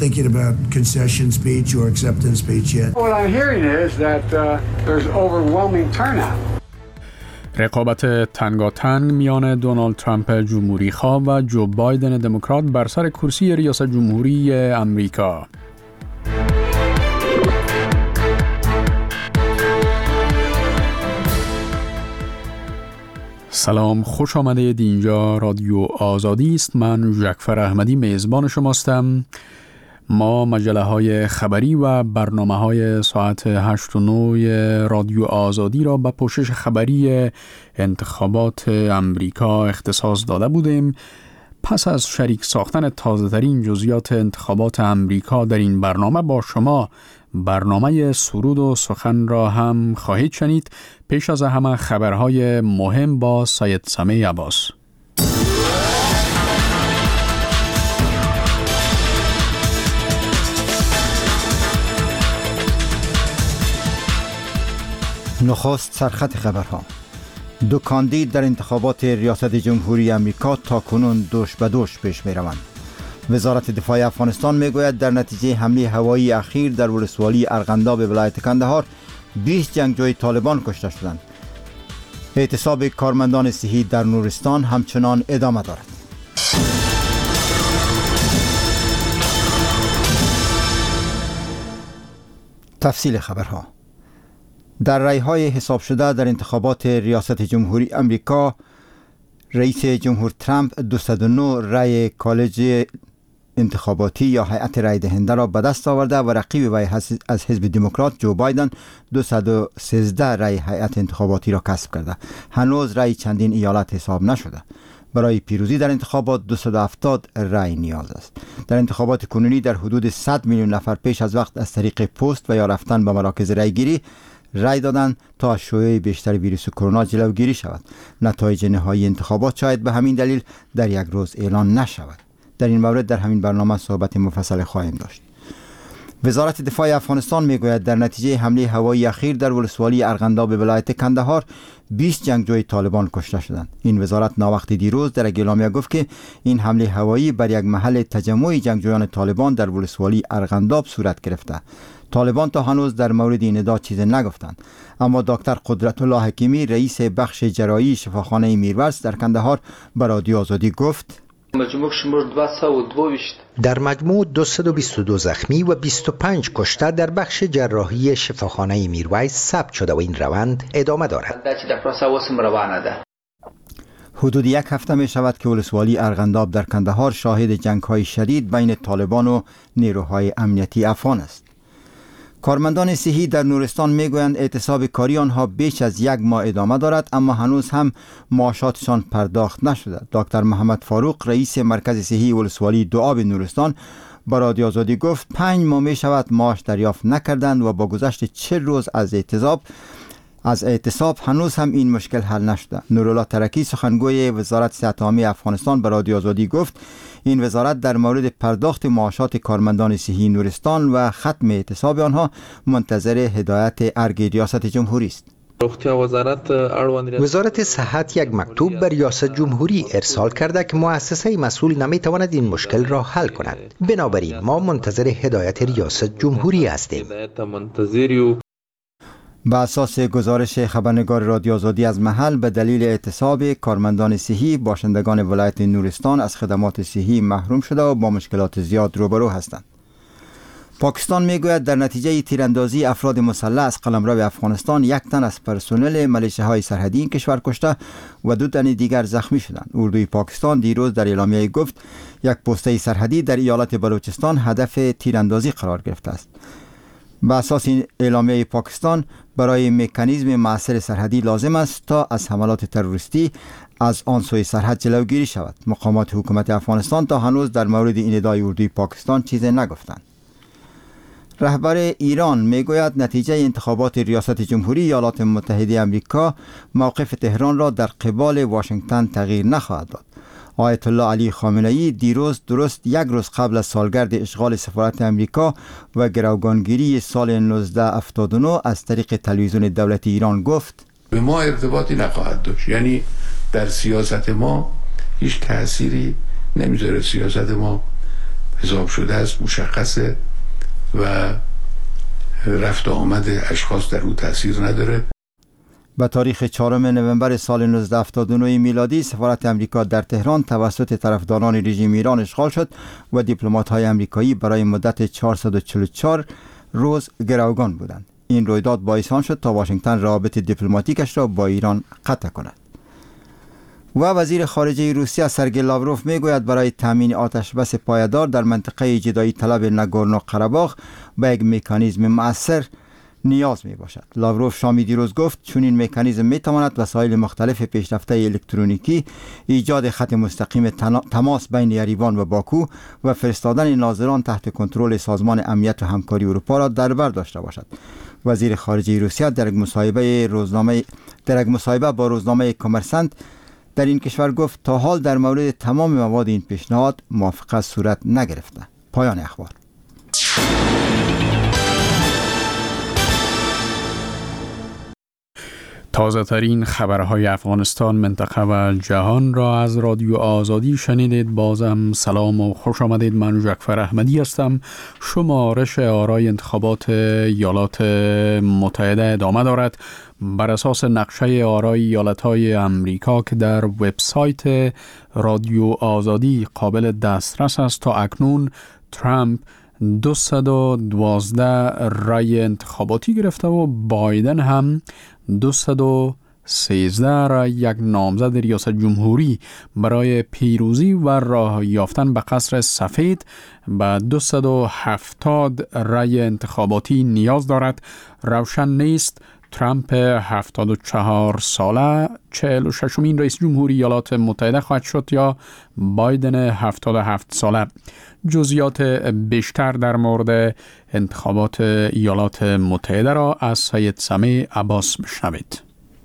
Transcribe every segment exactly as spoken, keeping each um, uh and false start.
thinking about concession speech or acceptance speech yet. What I'm hearing is that uh, there's overwhelming turnout. رقابت تنگاتنگ میان دونالد ترامپ جمهوری‌خواه و جو بایدن دموکرات بر سر کرسی ریاست جمهوری امریکا. سلام، خوش آمدید. اینجا رادیو آزادی است. من ژکفر احمدی میزبان شماستم. ما مجله های خبری و برنامه های ساعت هشت و نه رادیو آزادی را به پوشش خبری انتخابات امریکا اختصاص داده بودیم. پس از شریک ساختن تازه ترین جزئیات انتخابات امریکا در این برنامه با شما برنامه سرود و سخن را هم خواهید شنید. پیش از همه خبرهای مهم با سید سمیع عباس. نخست سرخط خبرها. دو کاندید در انتخابات ریاست جمهوری امریکا تا کنون دوش به دوش پیش می روند. وزارت دفاع افغانستان می گوید در نتیجه حمله هوایی اخیر در ولسوالی ارغنداب ولایت کندهار بیست جنگجوی طالبان کشته شدند. اعتصاب کارمندان صحی در نورستان همچنان ادامه دارد. تفصیل خبرها. در رأی‌های حساب شده در انتخابات ریاست جمهوری امریکا، رئیس جمهور ترامپ دویست و نه رأی کالج انتخاباتی یا هیئت رأی دهنده را به دست آورده و رقیب وی از حزب دموکرات جو بایدن دویست و سیزده رأی هیئت انتخاباتی را کسب کرده. هنوز رأی چندین ایالت حساب نشده. برای پیروزی در انتخابات دویست و هفتاد رأی نیاز است. در انتخابات کنونی در حدود صد میلیون نفر پیش از وقت از طریق پست و یا رفتن به مراکز رأیگیری رای دادن تا از شیوع بیشتر ویروس کرونا جلوگیری شود. نتایج نهایی انتخابات شاید به همین دلیل در یک روز اعلان نشود. در این مورد در همین برنامه صحبت مفصل خواهیم داشت. وزارت دفاع افغانستان میگوید در نتیجه حمله هوایی اخیر در ولسوالی ارغنداب ولایت کندهار بیست جنگجوی طالبان کشته شدند. این وزارت ناوقت دیروز در اعلامیه گفت که این حمله هوایی بر یک محل تجمع جنگجویان طالبان در ولسوالی ارغنداب صورت گرفته. طالبان تا هنوز در مورد این ادعا چیزی نگفتند، اما دکتر قدرت الله حکیمی رئیس بخش جراحی شفاخانه میرویس در کندهار به رادیو آزادی گفت در مجموع دویست و بیست و دو زخمی و بیست و پنج کشته در بخش جراحی شفاخانه میرویس ثبت شده و این روند ادامه دارد. حدود یک هفته می شود که ولسوالی ارغنداب در کندهار شاهد جنگ‌های شدید بین طالبان و نیروهای امنیتی افغان است. کارمندان صحی در نورستان میگویند اعتصاب کاری آنها بیش از یک ماه ادامه دارد، اما هنوز هم معاشاتشان پرداخت نشده. دکتر محمد فاروق رئیس مرکز صحی ولسوالی دوآب نورستان با رادیو آزادی گفت پنج ماه می شود معاش دریافت نکردند و با گذشت چهل روز از اعتصاب از اعتصاب هنوز هم این مشکل حل نشده. نورالله ترکی سخنگوی وزارت صحت عامه افغانستان به رادیو آزادی گفت این وزارت در مورد پرداخت معاشات کارمندان صحی نورستان و ختم اعتصاب آنها منتظر هدایت ارگ ریاست جمهوری است. وزارت صحت یک مکتوب به ریاست جمهوری ارسال کرده که مؤسسه مسئول نمیتواند این مشکل را حل کند. بنابراین ما منتظر هدایت ریاست جمهوری هستیم. به اساس گزارش خبرنگار رادیو آزادی از محل، به دلیل اعتصاب کارمندان صحی باشندگان ولایت نورستان از خدمات صحی محروم شده و با مشکلات زیاد روبرو هستند. پاکستان میگوید در نتیجه تیراندازی افراد مسلح از قلمرو افغانستان یک تن از پرسنل ملیشه‌های سرحدی این کشور کشته و دو تن دیگر زخمی شدند. اردوی پاکستان دیروز در اعلامیه گفت یک پسته سرحدی در ایالت بلوچستان هدف تیراندازی قرار گرفته است. به اساس این اعلامیه پاکستان برای مکانیزم مؤثر سرحدی لازم است تا از حملات تروریستی از آن سوی سرحد جلوگیری شود. مقامات حکومت افغانستان تا هنوز در مورد این ادعای اردوی پاکستان چیزی نگفتند. رهبر ایران میگوید نتیجه انتخابات ریاست جمهوری ایالات متحده آمریکا موقف تهران را در قبال واشنگتن تغییر نخواهد داد. آیت الله علی خامنه ای دیروز درست یک روز قبل از سالگرد اشغال سفارت امریکا و گروگانگیری سال نوزده هفتاد و نه از طریق تلویزیون دولتی ایران گفت به ما ارتباطی نخواهد داشت، یعنی در سیاست ما هیچ تأثیری نمیذاره. سیاست ما حساب شده است، مشخصه و رفت و آمد اشخاص در او تاثیر نداره. به تاریخ چهارم نوامبر سال نوزده هفتاد و نه میلادی سفارت امریکا در تهران توسط طرفداران رژیم ایران اشغال شد و دیپلمات‌های امریکایی برای مدت چهارصد و چهل و چهار روز گروگان بودند. این رویداد باعث آن شد تا واشنگتن روابط دیپلماتیکش را با ایران قطع کند. و وزیر خارجه روسیه سرگئی لاوروف میگوید برای تامین آتش بس پایدار در منطقه جدایی طلب ناگورنو قره‌باغ به یک مکانیزم مؤثر نیاز می باشد. لاوروف شامی دیروز گفت چون این مکانیزم می تواند وسایل مختلف پیشرفته الکترونیکی، ایجاد خط مستقیم تماس بین یریوان و باکو و فرستادن ناظران تحت کنترل سازمان امنیت و همکاری اروپا را در بر داشته باشد. وزیر خارجه روسیه در یک مصاحبه روزنامه در یک مصاحبه با روزنامه کامرسنت در این کشور گفت تا حال در مورد تمام مواد این پیشنهاد موافقت صورت نگرفته. پایان اخبار. تازه ترین خبرهای افغانستان، منطقه و جهان را از رادیو آزادی شنیدید. بازم سلام و خوش آمدید. من جعفر احمدی هستم. شمارش آرای انتخابات ایالات متحده ادامه دارد. بر اساس نقشه آرای ایالت‌های امریکا که در وبسایت رادیو آزادی قابل دسترس است، تا اکنون ترامپ دویست و دوازده رای انتخاباتی گرفته و بایدن هم دویست و سیزده رای، یک نامزد ریاست جمهوری برای پیروزی و راه یافتن به قصر سفید به دویست و هفتاد رای انتخاباتی نیاز دارد. روشن نیست ترامپ هفتاد و چهار ساله چهل و ششمین رئیس جمهوری ایالات متحده خواهد شد یا بایدن هفتاد و هفت ساله. جزئیات بیشتر در مورد انتخابات ایالات متحده را از سید سمیع عباس بشنوید.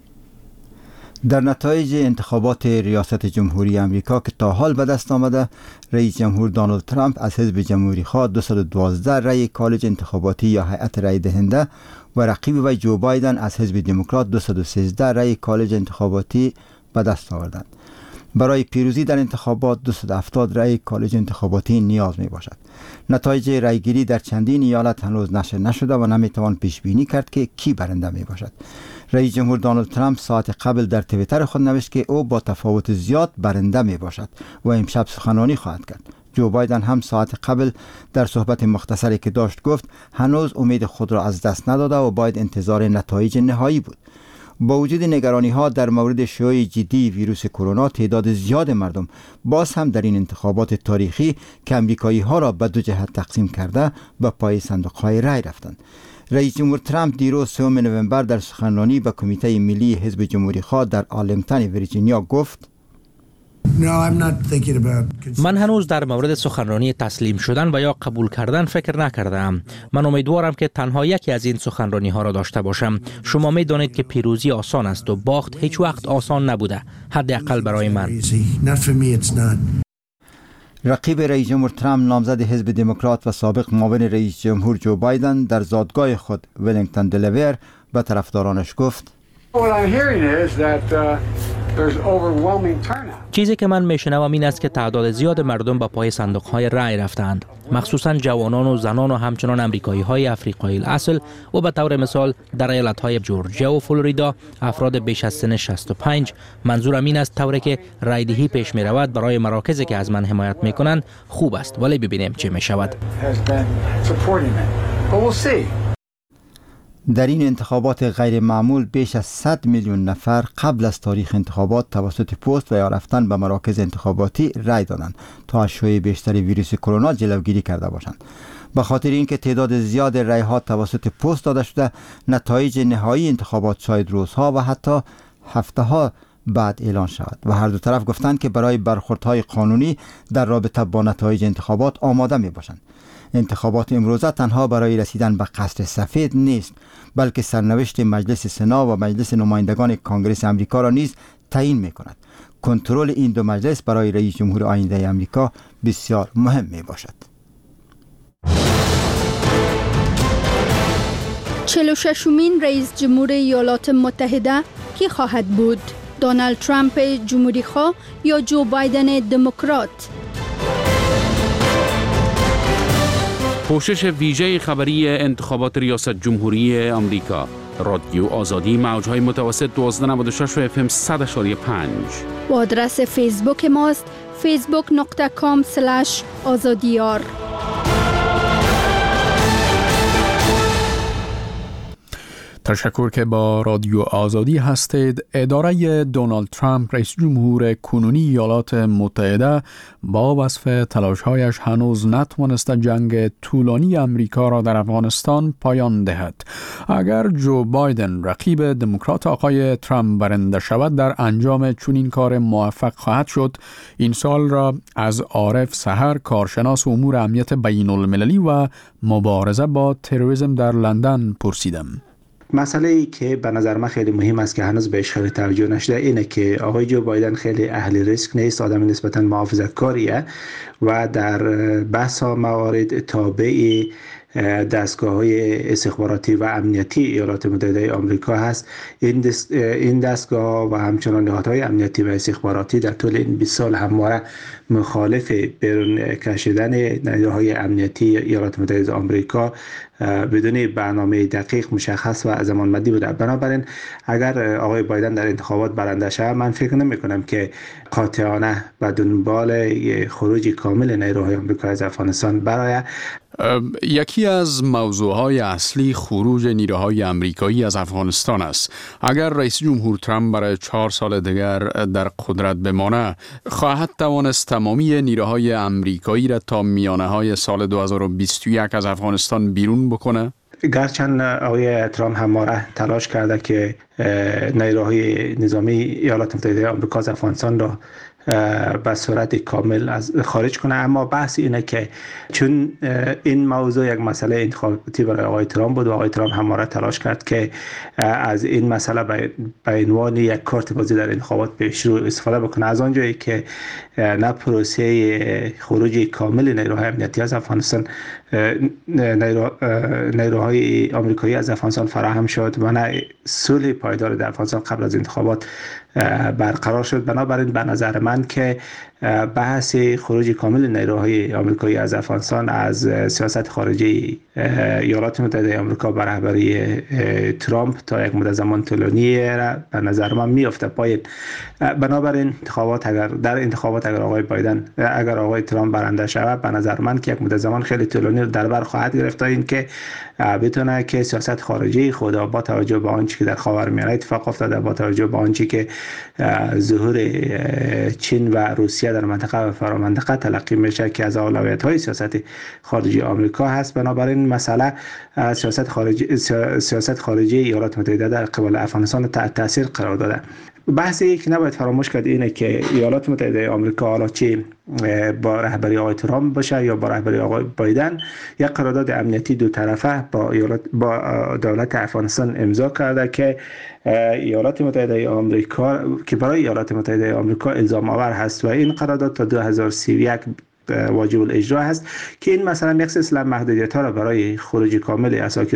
در نتایج انتخابات ریاست جمهوری امریکا که تا حال به دست آمده، رئیس جمهور دونالد ترامپ از حزب جمهوری خواه دویست و دوازده رای کالج انتخاباتی یا هیئت رای دهنده و رقیب وی جو بایدن از حزب دموکرات دویست و سیزده رای کالج انتخاباتی به دست آوردند. برای پیروزی در انتخابات دویست و هفتاد رای کالج انتخاباتی نیاز می باشد. نتایج رایگیری در چندین ایالت هنوز نشر نشده و نمیتوان پیش بینی کرد که کی برنده می باشد. رئیس جمهور دونالد ترامپ ساعت قبل در توییتر خود نوشت که او با تفاوت زیاد برنده می باشد و امشب سخنرانی خواهد کرد. جو بایدن هم ساعت قبل در صحبت مختصری که داشت گفت هنوز امید خود را از دست نداده و باید انتظار نتایج نهایی بود. با وجود نگرانی ها در مورد شیوع جدی ویروس کرونا، تعداد زیاد مردم باز هم در این انتخابات تاریخی که امریکایی ها را به دو جهت تقسیم کرده به پای صندوق های رای رفتند. رئیس جمهور ترامپ دیروز سوم نوامبر در سخنرانی به کمیته ملی حزب جمهوری خواه در آرلینگتن ویرجینیا گفت من هنوز در مورد سخنرانی تسلیم شدن و یا قبول کردن فکر نکردم. من امیدوارم که تنها یکی از این سخنرانی ها را داشته باشم. شما می دانید که پیروزی آسان است و باخت هیچ وقت آسان نبوده، حداقل برای من. رقیب رئیس جمهور ترامپ، نامزد حزب دموکرات و سابق معاون رئیس جمهور جو بایدن، در زادگاه خود ولینگتون دلاویر به طرفدارانش گفت چیزی که من میشنوم این است که تعداد زیاد مردم به پای صندوق های رای رفتند، مخصوصا جوانان و زنان و همچنان امریکایی های افریقایی الاصل و به طور مثال در ایالت های جورجیا و فلوریدا افراد بیش از سن شصت و پنج. منظورم این است طوری که رایدهی پیش می رود برای مراکزی که از من حمایت می کنند خوب است، ولی ببینیم چه می شود. در این انتخابات غیر معمول بیش از صد میلیون نفر قبل از تاریخ انتخابات توسط پست و یا رفتن به مراکز انتخاباتی رای دادند تا از شیوع بیشتر ویروس کرونا جلوگیری کرده باشند. به خاطر اینکه تعداد زیاد رای ها توسط پست داده شده، نتایج نهایی انتخابات شاید روزها و حتی هفته ها بعد اعلان شود و هر دو طرف گفتند که برای برخوردهای قانونی در رابطه با نتایج انتخابات آماده می باشند. انتخابات امروزه تنها برای رسیدن به قصر سفید نیست، بلکه سرنوشت مجلس سنا و مجلس نمایندگان کانگرس امریکا را نیز تعیین می کند. کنترل این دو مجلس برای رئیس جمهور آینده امریکا بسیار مهم می باشد. چهل و ششمین رئیس جمهور ایالات متحده کی خواهد بود؟ دونالد ترامپ جمهوری خواه یا جو بایدن دموکرات؟ پوشش ویژه خبری انتخابات ریاست جمهوری آمریکا. رادیو آزادی، موج‌های متوسط دوازده نود و شش و اف ام صد و پنج. و آدرس فیسبوک ماست فیسبوک دات کام اسلش آزادیار. تشکر که با رادیو آزادی هستید. اداره دونالد ترامپ رئیس جمهور کنونی ایالات متحده با وصف تلاش‌هایش هنوز نتوانسته جنگ طولانی امریکا را در افغانستان پایان دهد. اگر جو بایدن رقیب دموکرات آقای ترامپ برنده شود در انجام چنین کار موفق خواهد شد. این سال را از عارف سحر، کارشناس امور امنیت بین المللی و مبارزه با تروریسم در لندن پرسیدم. مسئله ای که به نظر من خیلی مهم است که هنوز بهش خیلی توجه نشده اینه که آقای جو بایدن خیلی اهل ریسک نیست، آدم نسبتا محافظت‌کاریه و در بحث ها موارد تابع دستگاه های استخباراتی و امنیتی ایالات متحده آمریکا هست. این دست این دستگاه و همچنان نهادهای امنیتی و استخباراتی در طول این بیست سال همواره مخالف بیرون کشیدن نیروهای امنیتی ایالات متحده آمریکا بدون برنامه دقیق مشخص و زمانبندی بوده. بنابراین اگر آقای بایدن در انتخابات برنده شود، من فکر نمی کنم که قاطعانه به دنبال خروج کامل نیروهای آمریکا از افغانستان برای یکی از موضوعهای اصلی خروج نیروهای امریکایی از افغانستان است. اگر رئیس جمهور ترامپ برای چهار سال دیگر در قدرت بمانه، خواهد توانست تمامی نیروهای امریکایی را تا میانه های سال دو هزار و بیست و یک از افغانستان بیرون بکنه؟ گرچند آقای ترامپ همواره تلاش کرده که نیروهای نظامی ایالات متحده آمریکا از افغانستان را به صورت کامل از خارج کنه، اما بحث اینه که چون این موضوع یک مسئله انتخاباتی برای آقای ترامپ بود و آقای ترامپ همواره تلاش کرد که از این مسئله به عنوان یک کارت بازی در انتخابات پیش رو استفاده بکنه، از آنجایی که نه پروسه خروج کامل نیروهای امنیتی از افغانستان نیرو، نیروهای آمریکایی از افغانستان فراهم شد و نه صلح پایدار در افغانستان قبل از انتخابات برقرار شد. بنابراین به نظر من که بحث خروج کامل نیروهای آمریکایی از افغانستان از سیاست خارجی ایالات متحده آمریکا بر رهبری ترامپ تا یک مدت زمان طولانی به نظر من میفته پایین. بنابراین انتخابات اگر در انتخابات اگر آقای بایدن اگر آقای ترامپ برنده شود، به نظر من که یک مدت زمان خیلی طولانی در بر خواهد گرفت تا اینکه بتونه که سیاست خارجی خود با توجه به آنچه که در خاورمیانه اتفاق افتاده، با توجه به آنچه که ظهور چین و روسیه در منطقه و فرامنطقه تلقی میشه که از اولویت‌های سیاست خارجی آمریکا هست، بنابراین مسئله سیاست خارجی سیاست خارجی ایالات متحده در قبال افغانستان تحت تاثیر قرار داده. بحثی که نباید فراموش کرد اینه که ایالات متحده آمریکا حالا چه با رهبری آقای ترامپ باشه یا با رهبری آقای بایدن، یک قرارداد امنیتی دو طرفه با ایالات با دولت افغانستان امضا کرده که ایالات متحده آمریکا که برای ایالات متحده آمریکا الزام آور هست و این قرارداد تا دو هزار و سی و یک واجب الاجرا هست که این مثلا یک سلسله محدودیت‌ها را برای خروج کامل اساکیر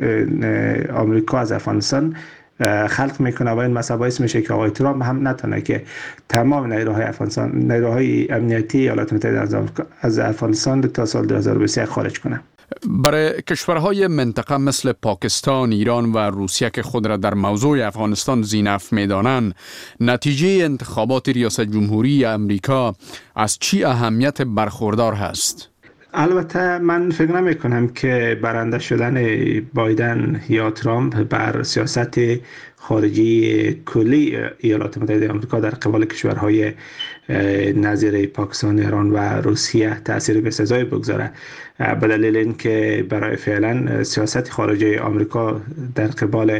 آمریکا از افغانستان خلق میکنه و این مسئله باعث میشه که آقای ترامپ هم نتونه که تمام نیروهای افغانستان نیروهای امنیتی ایالات متحده از افغانستان تا سال دو هزار و بیست و یک خارج کنه. برای کشورهای منطقه مثل پاکستان، ایران و روسیه که خود را در موضوع افغانستان ذی‌نفع می‌دانند، نتیجه انتخابات ریاست جمهوری امریکا از چی اهمیت برخوردار هست؟ البته من فکر نمی کنم که برنده شدن بایدن یا ترامپ بر سیاست خارجی کلی ایالات متحده آمریکا در قبال کشورهای نظیر پاکستان، ایران و روسیه تأثیر بسزایی بگذاره، به دلیل اینکه برای فعلا سیاست خارجی آمریکا در قبال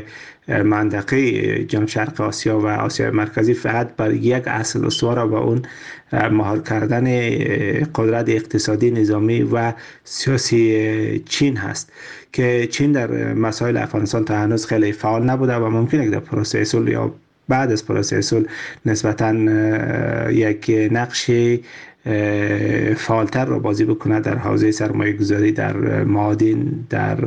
منطقه جنوب شرق آسیا و آسیا مرکزی فقط بر یک اصل استوار و اون مهار کردن قدرت اقتصادی، نظامی و سیاسی چین هست که چین در مسائل افغانستان تا هنوز خیلی فعال نبوده و ممکنه که در پروسه صلح یا بعد از پروسه صلح نسبتاً یک نقش فعالتر را بازی بکنه در حوزه سرمایه گذاری در معادن، در